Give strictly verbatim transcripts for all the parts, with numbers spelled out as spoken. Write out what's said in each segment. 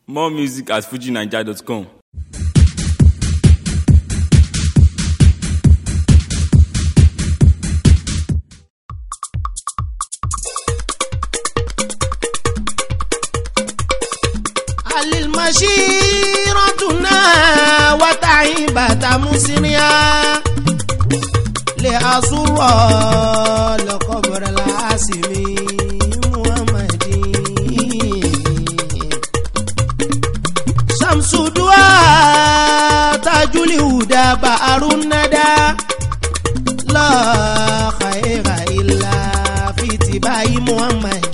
More music at fuji naija dot com. المشيرتنا وتعيبة مسريا لأزور لقبر العاصم محمد شمس دعاء تاج الهدى بحر الندى لا خير إلا في اتباع محمد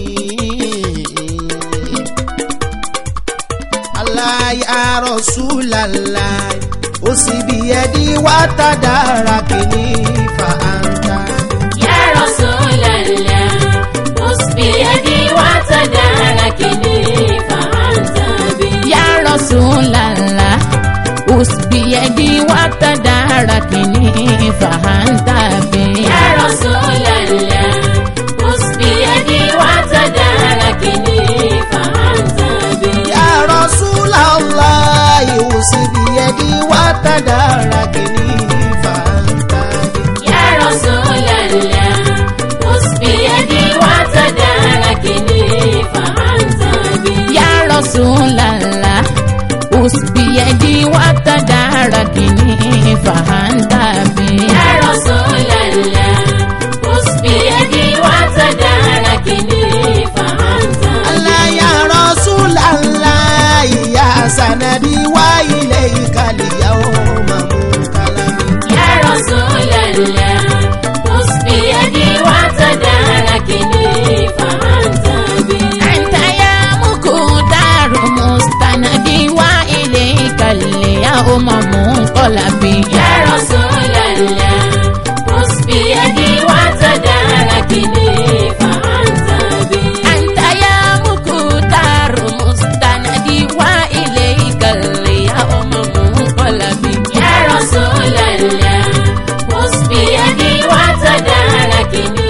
يا رسول الله أسبيدي وتداركني فأنت يا رسول الله أسبيدي وتداركني فأنت بي يا رسول الله أسبيدي وتداركني فأنت بي يا رسول الله أسبيدي وتداركني فأنت بي يا رسول الله أسبيدي وتداركني فأنت يا رسول الله أسبيدي وتداركني فأنت بي يا رسول الله أسبيدي وتداركني فأنت بي يا رسول الله أسبيدي وتداركني فأنت الله يا رسول الله يا سندي وإليك اليوم منقلبي يا رسول الله أسبيدي وتداركني فأنت بي أنت يا مقدار مستندي وإليك اليوم منقلبي يا رسول الله أسبيدي وتداركني فأنت بي أنت يا مقدار مستندي وإليك اليوم منقلبي يا رسول الله أسبيدي وتداركني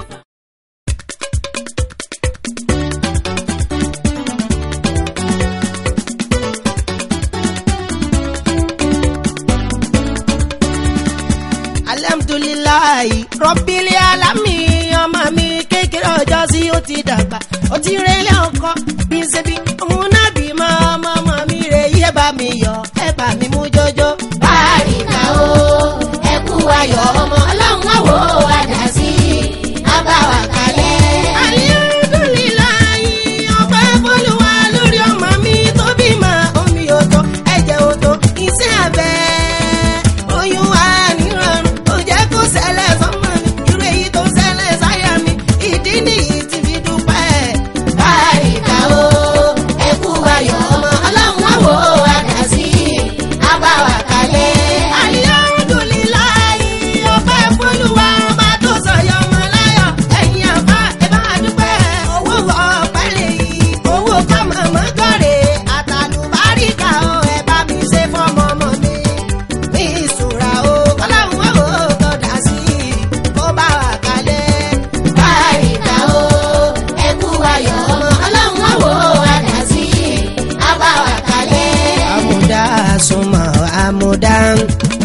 alhamdulilayi rọ́bìlì alámì ọmọ mi kékeré ọjọ́ sí ó ti dàgbà ó ti rélé ọkọ bí ṣe bí òun náà bí mọ ọmọ ọmọ mi rè yí ẹ bá mi yọ ẹ bá mi mú jọjọ. báríkà o ẹ kú ayọ̀ ọmọ ọlọ́run àwọ̀ àdá sí abáwá kalẹ̀. alhamdulilayi ọpẹ́ f'Olúwa lórí ọmọ mi tó bímọ omi òtó ẹ̀jẹ̀ òtó iṣẹ́ abẹ oyún wa nírọ̀rùn ó jẹ́ kó ṣẹlẹ̀ sọ́mọ mi irú èyí tó ṣẹlẹ̀ sáyà mi ìdí nìyí tí fi dúpẹ́. báríkà o ẹ kú ayọ̀ ọmọ ọlọ́run àwọ̀ àdá sí abáwá kalẹ̀. alhamdulilayi ọpẹ́ f'Olúwa ọba tó sọ̀yọ̀ ọmọ láyọ̀ ẹ̀yin àbá ẹ bá dúpẹ́ owó ọpẹ́ lèyí owó kọ́mọ mọ́gọ́rẹ́ àtàlùbáríkà o ẹ bá mi ṣe fọ́mọ ọmọ mi ní ìṣúra o kọ́láhùn ó tó dá sí kó bá wà kalẹ̀. báríkà o ẹ kú ayọ̀ ọmọ ọlọ́run àwọ̀ àdá sí abáwá kalẹ̀. Amuda suma amudan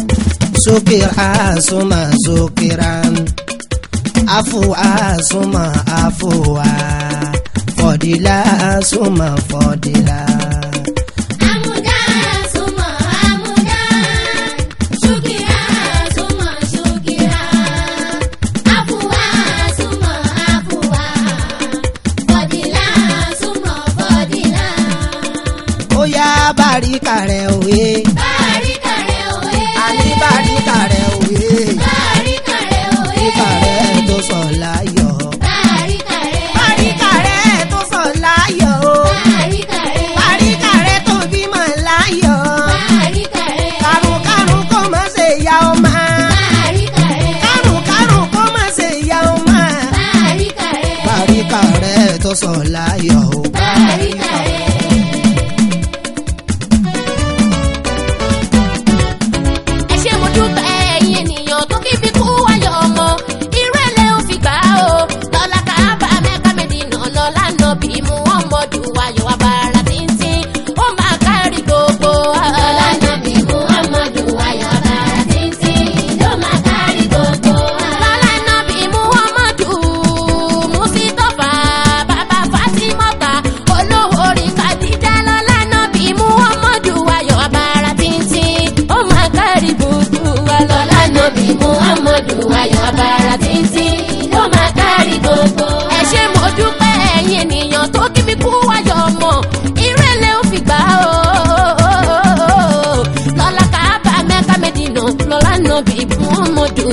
sukira suma sukiran afuwa suma afuwa fọdila suma fọdila. Amuda suma amuda, shukira suma shukira, afuwa suma afuwa, fọdila suma fọdila. Ó yá bàríkà rẹ̀ òwe Báríkà rẹ̀ òwe, àní bàríkà rẹ̀ òwe báríkà rẹ̀ òwe, bàríkà rẹ̀ tó sọ̀ láyọ̀ báríkà rẹ̀, bàríkà rẹ̀ tó sọ̀ láyọ̀ o báríkà rẹ̀,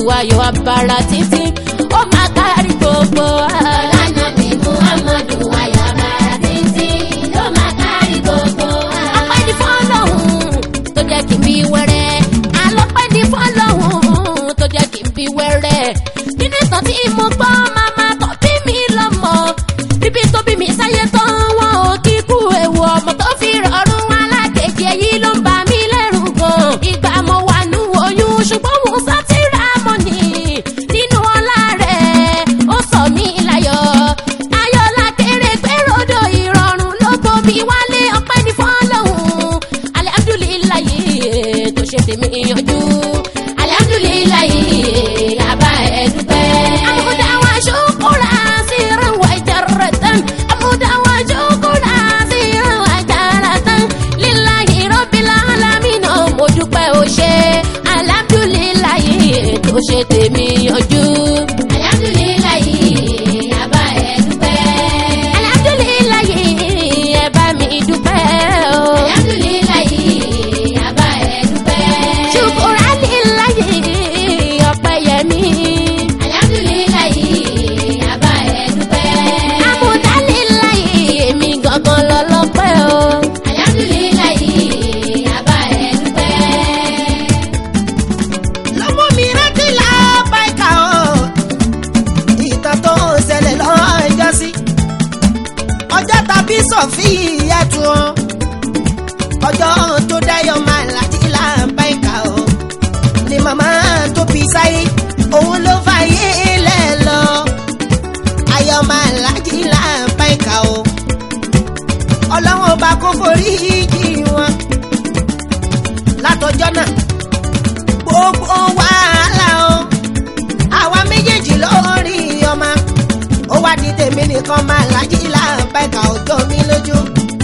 ayọ̀ abara títí ó máa kárí gbogbo wa. Ọlánàbí Muhammadu ayọ̀ abara títí ló máa kárí gbogbo wa. ọpẹ́ ní fọ́lọ́hún tó jẹ́ kí n bí wẹ́rẹ́ alọ́pẹ́ ní fọ́lọ́hún tó jẹ́ kí n bí wẹ́rẹ́ nínú ìtàn tí mo gbọ́ màmá tó bí mi lọ́mọ bíbí tó bí mi sáyé tán wọn ò kíkú ewu ọmọ tó fi rọrùn alákejì èyí ló ń bà mí lẹ́rù gan ìgbà mo wà nú oyún ṣùgbọ́n mo sá ti ra mọ́ ni nínú ọlá rẹ̀ ó sọ mí láyọ̀ ayọ̀ lákèrè pé ròdò ìrọ̀rùn ló gbòmí wálé ọpẹ́ ní fọ́lọ́hún alihamdulilayi tó ṣe tèmi yanjú alihamdulilayi yaba ẹ̀ dúpẹ́. àmúdá wa ṣokòrà sí ìrànwọ́ ìjàrá tán àmúdá wa ṣokòrà sí ìrànwọ́ ìjàrá tán lílàyé rọ́bìlà alámìnà mo dúpẹ́ ó ṣe alihamdulilayi tó ṣe tèmi yanjú. Alhamdulillahi yaba ẹ̀ dúpẹ́. alihamdulilayi ẹ bá mi dúpẹ́ o. Alhamdulillahi yaba ẹ̀ dúpẹ́. ṣùkúrà lílàyé ọpẹ́ yẹmí. Alhamdulillahi yaba ẹ̀ dúpẹ́. àmúdá lílàyé èmi gangan lọ́lọ́pẹ́ o. Alhamdulillahi yaba ẹ̀ dúpẹ́. lọ́mọ mi rántí lápá ìka o ìtàn tó ń ṣẹlẹ̀ lọ́jọ́ sí ọjọ́ tàbí sọ̀fíà tún ọ ọjọ́ tó dáyọ̀ máa láti lápá ìka o ni màmá tó bí sáyé òun ló fàyè lẹ̀ lọ ayọ̀ máa láti lápá ìka o ọlọ́wọ́n ọba kó forí jì wọn látọjọ́ náà gbogbo wàhálà o àwa méjèèjì lórí ọmọ ó wá di tèmi nìkan máa lájí láǹbá ẹ̀ka ọjọ́ mi lójú.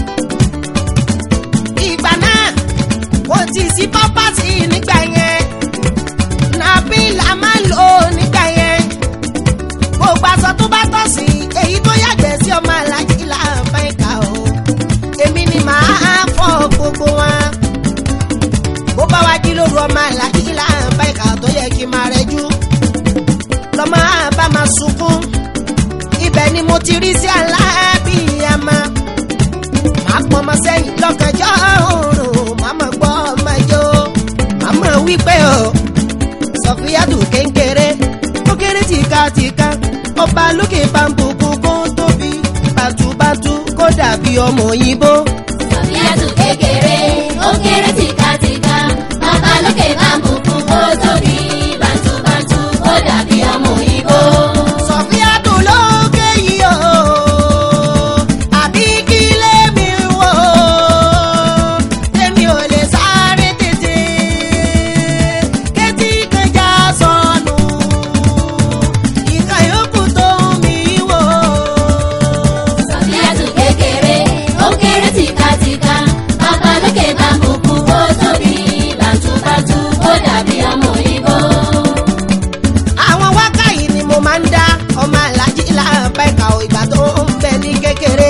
ìgbà náà kò tí ì sí pọ́pátì nígbà yẹn nàbí là máa lò nígbà yẹn gbogbo aṣọ tó bá tọ̀ sí èyí tó yàgbẹ́ sí ọmọ alájí láǹbá ẹ̀ka o èmi ni màá fọ gbogbo wọn bó bá wá jí lóru ọmọ alájí láǹbá ẹ̀ka tó yẹ kí n máa rẹjú lọ́mọ bá máa sunkún ibẹ̀ ni mo ti rí sí alábìyàmá máa pọn ọmọ sẹ́yìn lọ́kànjọ́ òòrùn màmá gbọ́ ọmọ ẹjọ́ màmá wípé o sọfíyàtù kéńkéré ó kéré tìkatìka ọba lókè bambùkù kó tóbi bàtúbàtú kó dàbí ọmọ òyìnbó. Sọ̀fíàtù kékeré ó kéré tìkatìka bàbá lókè bá ń bùkún kó tóbi bàtúbàtú ó dàbí ọmọ òyìnbó. Sọ̀fíàtù lókè yìí o àbí kí lèmi wò tèmi ò lè sáré tètè kétí kẹjà sọnù ìka yòókù tó mi wò. Sọ̀fíàtù kékeré ó kéré tìkatìka bàbá lókè bá ń bùkún kó tóbi bàtúbàtú ó dàbí ọmọ òyìnbó. àwọn wákà yìí ni mo máa ń dá ọmọ alájí láǹbá ẹ̀ka ò ìgbà tó ń bẹ ní kékeré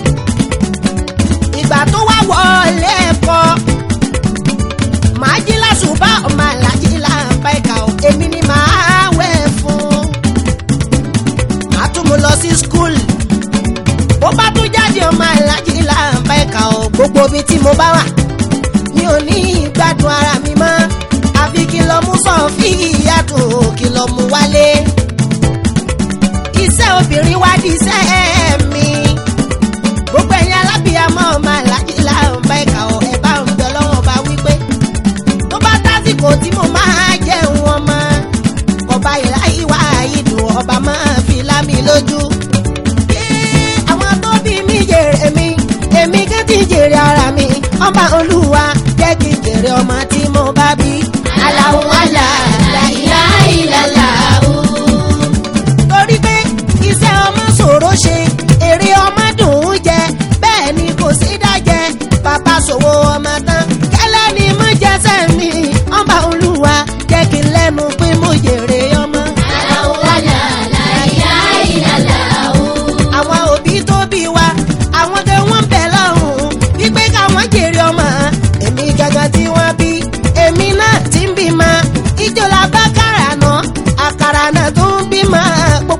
ìgbà tó wá wọlé ẹ̀kọ́ màá jí lásùbá ọmọ alájí láǹbá ẹ̀ka ò èmi ni màá wẹ̀ fún màá tún mo lọ sí skul bó bá tún jáde ọmọ alájí láǹbá ẹ̀ka ò gbogbo ibi tí mo bá wà mi ò ní gbádùn ara mi mọ́ àfi kí lọ mú Sọ̀fíyà tó kí lọ mú wálé iṣẹ́ obìnrin wá di iṣẹ́ mi gbogbo ẹ̀yin alábìyamọ ọmọ alájí láǹbá ẹ̀ka ọ̀ ẹ̀ bá ń bẹ lọ́wọ́ bá wípé tó bá tásìkò tí mo máa jẹun ọmọ ọba ìláyíwá ìdùn ọba máa fi lámi lójú kí àwọn tó bí mi jèrè mi èmi kí ti jèrè ara mi ọba olúwa jẹ́ kí n jèrè ọmọ tí mo bá bí. Allahu Allah la ilaha illallah. torí pé iṣẹ́ ọmọ ṣòro ṣe èrè ọmọ dùn ún jẹ bẹ́ẹ̀ ni kò sí dájẹ́ bàbá ṣòwò ọmọ tán kẹ́lẹ́ ni mo jẹ́sẹ̀ mi ọba olúwa jẹ́ kí n lẹ́nu pé mo jèrè ọmọ. Allahu Allah la ilaha illallah. àwọn òbí tó bí wa àwọn tẹ wọ́n ń bẹ lọ́hùn wípé káwọn jèrè ọmọ èmi gàgà tí wọ́n bí èmi náà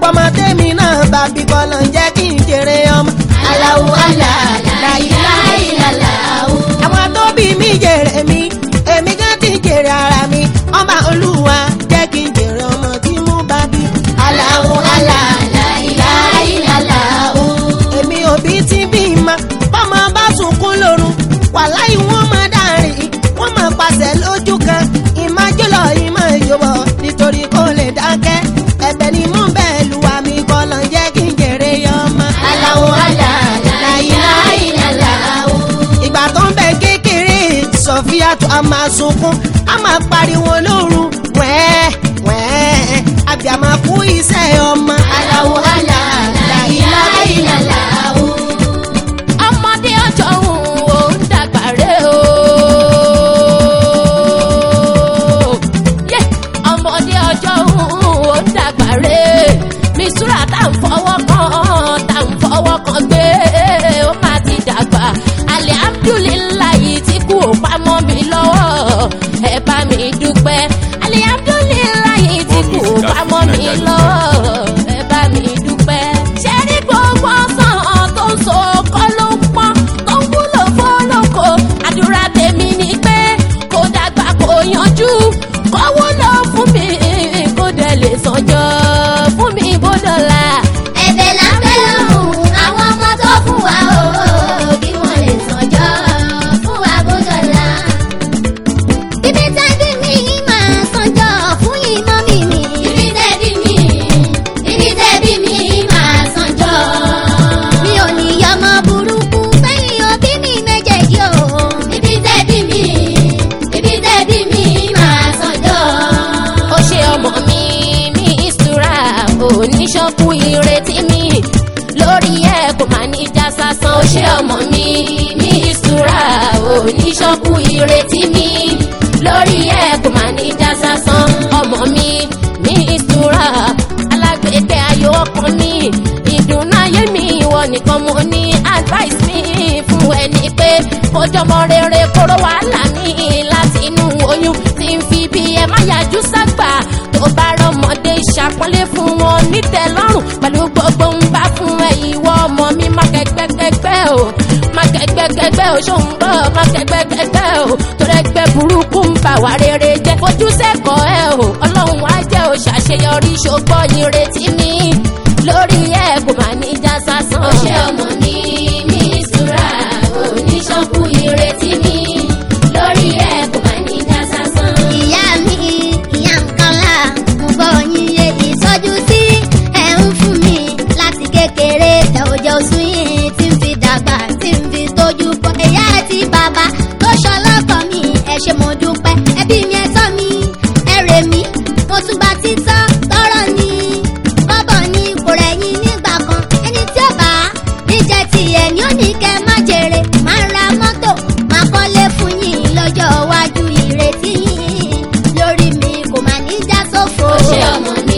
gbogbo ọmọ tèmi náà bàbí kọ́lọ̀ ń jẹ́ kí n jèrè ọmọ. Allahu Allah la ilaha illallah. àwọn tó bí mi jèrè mi èmi gan ti jèrè ara mi ọba olúwa jẹ́ kí n jèrè ọmọ tí mo bá bí. Allahu Allah la ilaha illallah. èmi òbí ti bí ma bọ́mọ bá sunkún lóru wàláì wọ́n máa dárìn wọ́n máa pàṣẹ lójú kan ìmájọ́lọ̀ ìmọ̀ ìjọba nítorí kò lè dákẹ́ ẹ̀bẹ̀ ni mò ń bẹ̀ lùwà mi kọ́ lọ jẹ́ kí n jèrè ọmọ. Allahu Allah la ilaha illallah. ìgbà tó ń bẹ kékeré Sofia tó a máa sunkún a máa pariwo lóru wẹ́ẹ́ wẹ́ẹ́ àbíàmọ́ kú iṣẹ́ ọmọ. Allahu Allah la ilaha illallah. ọmọdé ọjọ́ òun ò ń dàgbà rè o. Yé, ọmọdé ọjọ́ òun ò ń dàgbà rè. Mistura tá ń fọwọ́ kan tá ń fọwọ́ kan gbé ó máa ti dàgbà. Alihamdulilayi tí kú ò pamọ́ mi lọ́wọ́ ẹ bá mi dúpẹ́. Alihamdulilayi tí kú ò pamọ́ mi lọ́wọ́ ẹ bá mi dúpẹ́. ṣé ní gbogbo ọ̀sán tó ń so kọ́ ló ń pọ́n tó ń wúlò fọ́lọ́kọ. àdúrà tèmi ni pé kó dàgbà kó yanjú kó wúlò fún mi kó dẹ̀ lè sànjọ́ fún mi bó dọ̀la. Ẹ̀bẹ̀ là ń bẹ̀ lọ́hùn àwọn ọmọ tó fún wa o kí wọ́n lè sànjọ́ fún wa bó dọ̀la. Ibi tẹ́bí mi máa sànjọ́ fún ìmọ̀ mi mi. Ibi tẹ́bí mi, ibi tẹ́bí mi máa sànjọ́. Mi ò ní yọmọ burúkú sẹ́yìn òbí mi méjèèjì o. Ibi tẹ́bí mi, ibi tẹ́bí mi máa sànjọ́. ó ṣe ọmọ mi Mistura oníṣọ́kù ìrètí mi lórí ẹ̀ kò máa ní já sásán. ó ṣe ọmọ mi Mistura oníṣọ́kù ìrètí mi lórí ẹ̀ kò máa ní já sásán. ọmọ mi Mistura alágbègbè ayọ̀ ọkàn mi ìdùnnú ayé mi ìwọ nìkan mo ní advice mi fún ẹni pé kójọmọ rere kóró wàhálà mi láti inú oyún tí ń fi bí ẹ má yájú ságbà tó bá rọmọdé ìṣàpọ́nlé fún wọn nítẹ́lọ́rùn pẹ̀lú gbogbo ń bá fún ẹ ìwọ ọmọ mi má kẹgbẹ́kẹgbẹ́ o má kẹgbẹ́kẹgbẹ́ o ṣó ń bọ̀ má kẹgbẹ́kẹgbẹ́ o torí ẹgbẹ́ burúkú ń bà wá rere jẹ́ fojú sẹ́kọ̀ọ́ ẹ o ọlọ́run á jẹ́ o ṣàṣeyọrí ṣùgbọ́n ìrètí mi lórí ẹ kò má ní já sásán. Ó ṣe ọmọ mi Mistura oníṣọ́kù ìrètí mi lórí ẹ̀ kò má ní já sásán. Ìyá mi ìyá nǹkan là ń bọ̀ yín yé ìtọ́jú tí ẹ̀ ń fún mi láti kékeré tẹ̀ ò jẹ́ oṣù yìí tí ń fi dàgbà tí ń fi tójú bọ́. Ìyá àti bàbá tó ṣọlọ́kọ̀ mi ẹ ṣé mo dúpẹ́ ẹbí mi ẹ tọ́ mi ẹ rè mí mo tún bá títọ́ tọrọ ni bọ́bọ̀ ni kò rẹ̀yìn nígbà kan ẹni tí ó bá níjẹ́ tiẹ̀ ni ó ní kẹ́ má jèrè má ra mọ́tò má kọ́lé fún yín lọ́jọ́ iwájú ìrètí yín lórí mi kò má ní já sófo. Ó ṣe ọmọ mi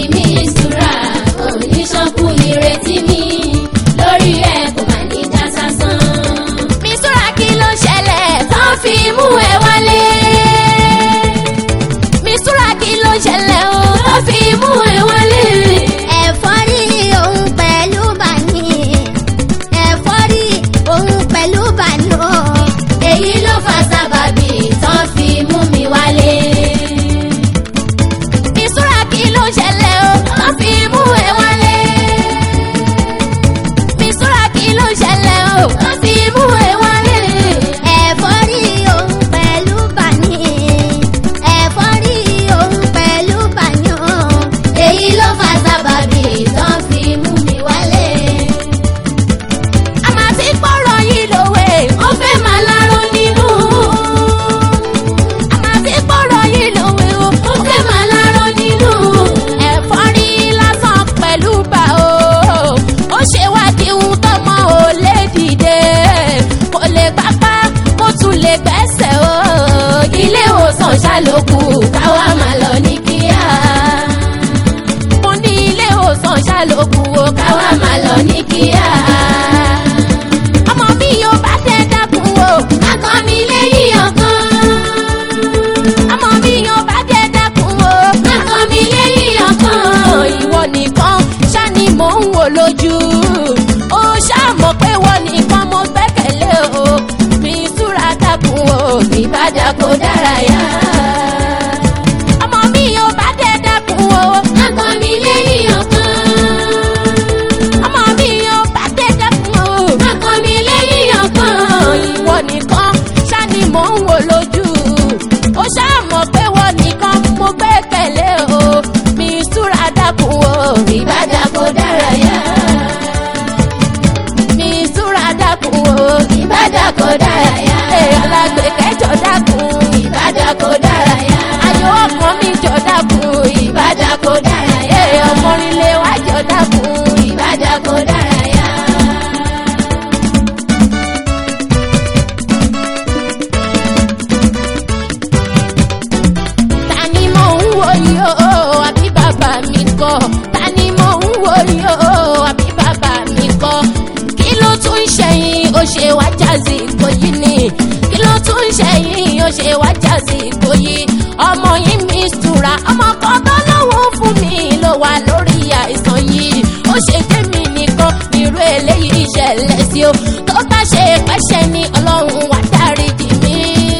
Mistura oníṣọ́kù ìrètí mi lórí ẹ̀ kò má ní já sásán. Mistura kí ló ṣẹlẹ̀ tán fi mú ẹ wálé. Mistura kí ló ṣẹlẹ̀ o tán fi mú ẹ wálé. Ẹ̀fọ́rí òun pẹ̀lú bàní ẹ̀fọ́rí òun pẹ̀lú bàní o èyí ló fa sábàbí tán fi mú mi wálé. Mistura kí ló ṣẹlẹ̀ o tán fi mú ẹ wálé. Mistura kí ló ṣẹlẹ̀ o tán fi mú ẹ wálé. Ẹ̀fọ́rí òun pẹ̀lú bàní ẹ̀fọ́rí òun pẹ̀lú bàní o èyí ló fa sábàbí tán fi mú mi wálé. àmà tí pọ̀rọ̀ yìí lòwe ó fẹ́ máa láró nínú. àmà tí pọ̀rọ̀ yìí lòwe ó fẹ́ máa láró nínú. ẹ̀fọ́rí lásán pẹ̀lú bá o ó ṣe wádìí ohun tọ́mọ ò lè dìde kò lè pápá kó tún lè gbẹ́sẹ̀ o. ilé ìwòsàn ṣàlòkù káwá máa lọ ní kíá. mo ní ilé ìwòsàn ṣàlòkù o káwá máa lọ ní kíá. ọmọ mi yóò bá tẹ dákun o akọ mi lẹ́yìn ọkàn. ọmọ mi yóò bá tẹ dákun o akọ mi lẹ́yìn ọkàn. ìwọ nìkan lójú ó ṣàmọ̀ pé wọ́n nìkan mo gbẹ́kẹ̀lé o mi súra dákun o ìbàdà kò dárayá. ọmọ mi ò bá dé dákun o akọ mi lẹ́yìn ọ̀kan. ọmọ mi ò bá dé dákun o akọ mi lẹ́yìn ọ̀kan. ìwọ nìkan ṣá ni mò ń wò lójú ó ṣàmọ̀ pé wọ́n nìkan mo gbẹ́kẹ̀lé o mi súra dákun o ìbàdà kò dárayá. mi súra dákun o ìbàdà kò dárayá. ee alágbè kẹjọ dákun ìbàdà kò dárayá. ayọ̀ ọkàn mi jọ dákun ìbàdà kò dárayá. ee ọmọrinlé wa jọ dákun ìbàdà kò dárayá. ta ni mò ń wò yìí o àbí bàbá mi kọ́ ta ni mò ń wò yìí o àbí bàbá mi kọ́ kí ló tún ń ṣẹ̀yìn ó ṣe wá jazzy ìkòyí ni kí ló tún ń ṣẹ̀yìn ó ṣe wá jazzy ìkòyí ọmọ yìí mi sùúrà ọmọ kan tó lọ́wọ́ fún mi ló wà lórí àìsàn yìí ó ṣe jẹ́ mi nìkan irú eléyìí ṣẹlẹ̀ sí o tó bá ṣe pẹ́ṣẹ̀ ni ọlọ́run wá dáríjì mí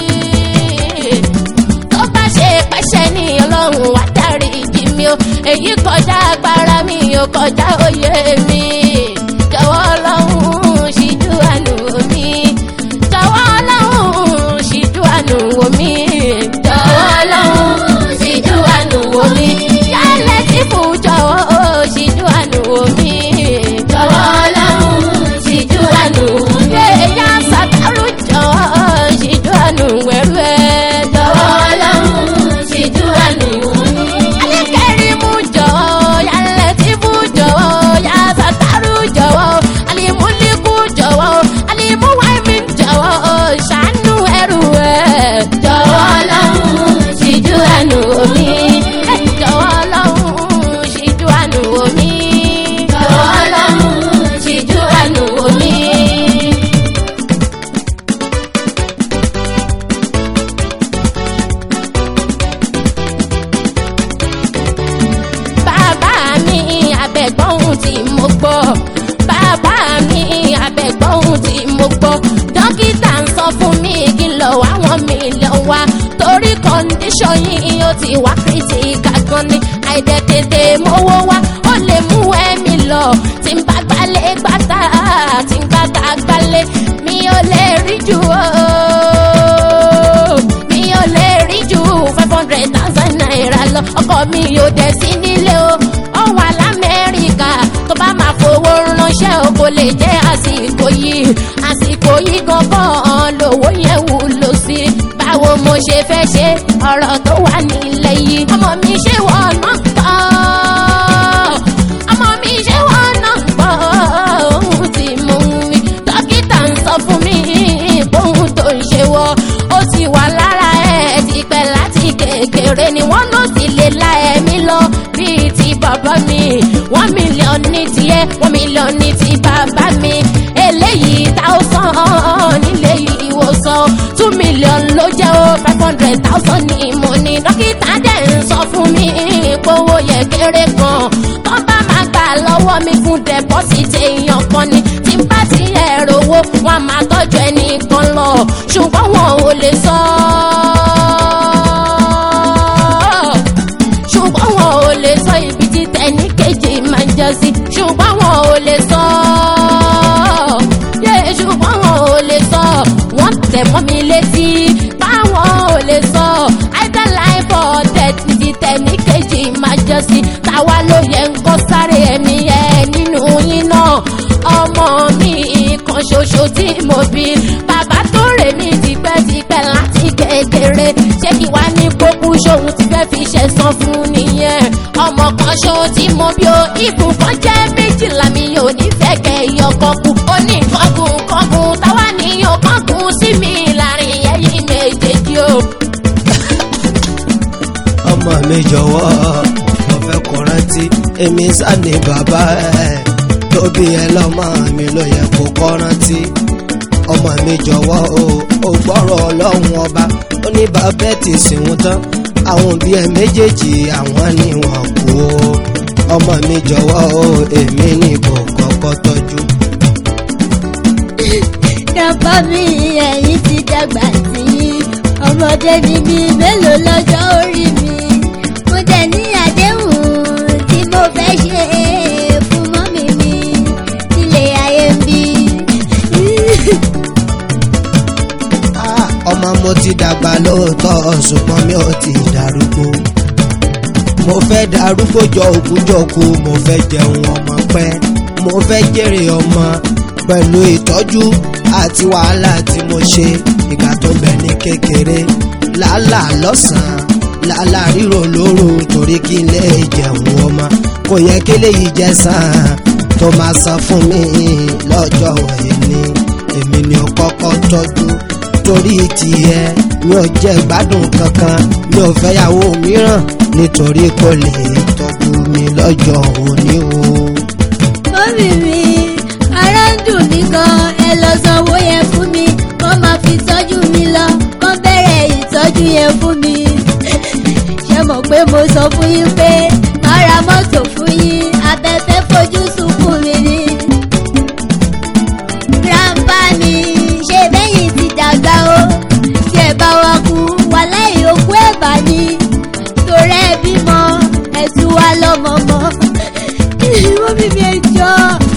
tó bá ṣe pẹ́ṣẹ̀ ni ọlọ́run wá dáríjì mí o èyí kọjá agbára mi ò kọjá òye mi jọ̀wọ́ ọlọ́run ṣíjú àánú wò mí jọ̀wọ́ ọlọ́run ṣíjú àánú wò mí jọ̀wọ́ ọlọ́run ṣíjú àánú wò mí yálẹ̀ tí fún jọ̀wọ́ ṣíjú àánú wò mí jọ̀wọ́ ọlọ́run ṣíjú àánú wò mí yéèyà sàtàrù jọ̀wọ́ ṣíjú àánú wẹ̀rù ẹ̀ jọ̀wọ́ ọlọ́run ṣíjú àánú wò mí. alẹ́kẹ̀rí mú jọ̀wọ́ yálẹ̀ tí fún jọ̀wọ́ yá sàtàrù jọ̀wọ́ alimuliku jọ̀wọ́ alimuwaimi jọ̀wọ́ ṣàánú ẹrù ẹ̀ jọ̀wọ́ ọlọ́run ṣíjú àánú wò mí jọ̀wọ́ ọlọ́run ṣíjú àánú wò mí jọ̀wọ́ ọlọ́run ṣíjú àánú wò mí. bàbá mi àbẹ̀gbọ́n tí mo gbọ́ bàbá mi àbẹ̀gbọ́n tí mo gbọ́ dókítà ń sọ fún mi kí n lọ wá wọn mílíọ̀n wá torí kọ́ndíṣọ̀n yìí ó ti wá kìrìtìkà gan ni àìdẹ̀tẹ̀tẹ̀ mówó wá ó lè mú ẹ̀mí lọ tí n bá gbálẹ̀ gbàtà tí n gbàtà gbálẹ̀ mi ò lè rí jù ó mi ò lè rí jù five hundred thousand naira lọ ọkọ mi ò dẹ̀ sí nílé o ó wà lamẹ́ríkà tó bá máa fowó ránṣẹ́ o kò lè jẹ́ àsìkò yìí àsìkò yìí gangan lówó yẹn wúlò sí báwo mo ṣe fẹ́ ṣe ọ̀rọ̀ tó wà nílẹ̀ yìí ọmọ mi ṣe wọ́n náà gbọ́ ọmọ mi ṣe wọ́n náà gbọ́ ohun tí mo ń wí dókítà ń sọ fún mi bóun tó ń ṣe wọ́ ó ti wà lára ẹ̀ ti pẹ́ láti kékeré ni wọ́n ló ti lè la ẹ̀mí lọ bíi ti bàbá mi one million ní tiẹ̀ one million ní ti bàbá mi eléyìí thousand nílé ìwòsàn two million ló jẹ́ o five hundred thousand ní mo ní dókítà dẹ̀ ń sọ fún mi kówó yẹ kéré kan tó bá máa gbà lọ́wọ́ mi fún deposit èèyàn kan ni tí n bá ti ẹ̀rọ owó wọn máa tọ́jú ẹnì kan lọ ṣùgbọ́n wọn ò lè sọ ṣùgbọ́n wọn ò lè sọ ibi tí tẹ̀ní kejì máa ń jẹ sí ṣùgbọ́n wọn ò lè sọ yé ṣùgbọ́n wọn ò lè sọ wọ́n tẹ̀ mọ́ mi létí báwọn ò lè sọ either life or death ní ti tẹ̀ní kejì máa jẹ sí táwa ló yẹ ń kọ́ sáré ẹ̀mí ẹ̀ nínú yín náà ọmọ mi kan ṣoṣo tí mo bí bàbá tó rè mí tipẹ́tipẹ́ láti kékeré ṣé kí wá ní kókó ṣòun ti fẹ́ fi ṣẹ̀san fún nìyẹn ọmọ kan ṣo tí mo bí o ibùkún jẹ́ méjìlá mi ò ní fẹ́ kẹ́ ìyọkọ̀ kù ó ní kọ́gùn kọ́gùn táwa níyàn kọ́gùn sí mi láàrin ẹ̀yìn méjèèjì o. ọmọ mi jọ̀wọ́ mo fẹ́ kó rántí èmi sá ni bàbá ẹ̀ tóbi ẹ lọ́mọ mi ló yẹ kó kọ́ rántí ọmọ mi jọ̀wọ́ o ò gbọ́rọ̀ ọlọ́run ọba ó ní bàbá ẹ̀ ti sìnwó tán àwọn òbí ẹ méjèèjì àwọn ni wọ́n kú o ọmọ mi jọ̀wọ́ o èmi ní kòkó mi ẹ̀yin ti dàgbà sí i ọmọdé ni mi mélòó lọ́jọ́ orí mi mo dẹ̀ ní àdéhùn tí mo fẹ́ ṣe fún mọ́mì mi nílé ayé ń bí. Ah, ọmọ mo ti dàgbà lóòótọ́ ṣùgbọ́n mi ò ti darúgbó mo fẹ́ darúgbó jọ òkú jọkú mo fẹ́ jẹun ọmọ pẹ́ mo fẹ́ jèrè ọmọ pẹ̀lú ìtọ́jú àti wàhálà tí mo ṣe ìgbà tó bẹ̀ ní kékeré lálà lọ́sàn-án lálà ríro lóru torí kí n lè jẹun ọmọ kò yẹ kí léyìí jẹ́ sàn tó máa san fún mi lọ́jọ́ òní èmi ni ó kọ́kọ́ tọ́jú torí tiẹ̀ mi ò jẹ́ gbádùn kankan mi ò fẹ́yàwó mìíràn nítorí kò lè tọ́jú mi lọ́jọ́ òní o. mọ́mì mi ara ń dùn mí gan ẹ lọ sanwó yẹn fún mi wọ́n máa fi tọ́jú mi lọ wọ́n bẹ̀rẹ̀ ìtọ́jú yẹn fún mi. ṣé mọ̀ pé mo sọ fún yín pé má ra mọ́tò fún yín abẹ́fẹ́ fojú sunkún mi ni. grandpa mi ṣe bẹ́yìn ti dàgbà o tí ẹ bá wa kú wà lẹ́yìn òkú ẹ̀ bá ní torí ẹ bímọ ẹ tún wá lọ́mọ mọ́. wọ́n bí mi ẹ jọ.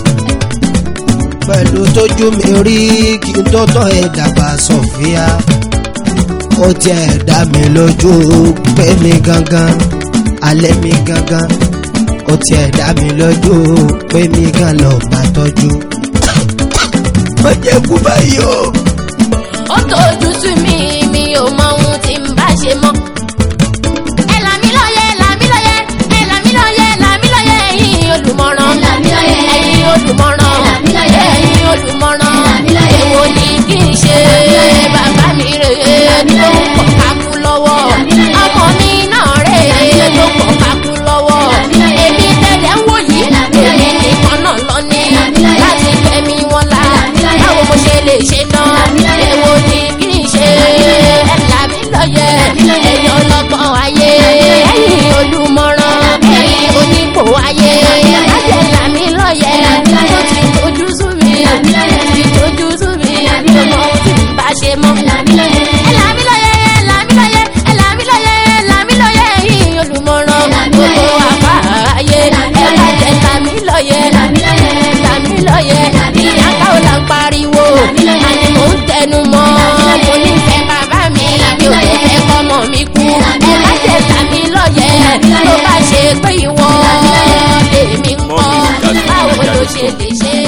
pẹ̀lú tójú mi rí kí n tó tọ́ ẹ dàgbà Sofia ó tiẹ̀ dá mi lójú pé mi gangan alẹ́ mi gangan ó tiẹ̀ dá mi lójú pé mi gan lọ máa tọ́jú. má jẹ́ kú báyìí o. ó tójú sú mi mi ò mọ ohun tí n bá ṣe mọ́. ẹ là mí lóye là mí lóye ẹ là mí lóye là mí lóye ẹ̀yin olùmọ̀ràn ẹ̀yin olùmọ̀ràn ẹ̀yin olùmọ̀ràn èwo ni kí n ṣe bàbá mi rè é tó pọ̀ kákú lọ́wọ́ ọmọ mi náà rè é tó pọ̀ kákú lọ́wọ́ èmi tẹ̀lé ń wò yìí èmi nìkan náà lọ ní láti fẹ̀mí wọn la báwo mo ṣe lè ṣe náà èwo ni kí n ṣe ẹ là mí lóye ẹ̀yin ọlọ́gbọ́n ayé ẹ̀yin olùmọ̀ràn ẹ̀yin onípò ayé láti là mí lóye tó ti tójú sú mi ti tójú sú mi tó mọ ohun tí n bá ṣe mọ́. ẹ là mí lóye ẹ là mí lóye ẹ là mí lóye ẹ là mí lóye ẹ̀yin olùmọ̀ràn gbogbo àbá ayé ẹ bá jẹ là mí lóye là mí lóye ìyá káwọn là ń pariwo àní mò ń tẹnu mọ́ mo nífẹ̀ẹ́ bàbá mi mi ò lè fẹ́ kọ́mọ mi kú ẹ bá jẹ là mí lóye tó bá ṣe pé ìwọ lèmi ń kọ́ báwo ló ṣe lè ṣe.